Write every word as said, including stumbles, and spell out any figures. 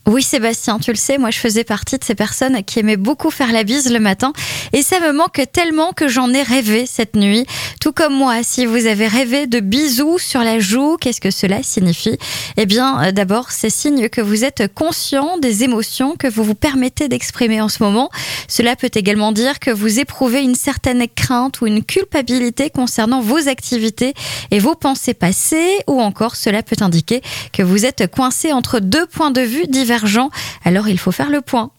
Oui Sébastien, tu le sais, moi je faisais partie de ces personnes qui aimaient beaucoup faire la bise le matin et ça me manque tellement que j'en ai rêvé cette nuit. Tout comme moi, si vous avez rêvé de bisous sur la joue, qu'est-ce que cela signifie ? Eh bien d'abord, c'est signe que vous êtes conscient des émotions que vous vous permettez d'exprimer en ce moment. Cela peut également dire que vous éprouvez une certaine crainte ou une culpabilité concernant vos activités et vos pensées passées, ou encore cela peut indiquer que vous êtes coincé entre deux points de vue divergents. Alors il faut faire le point.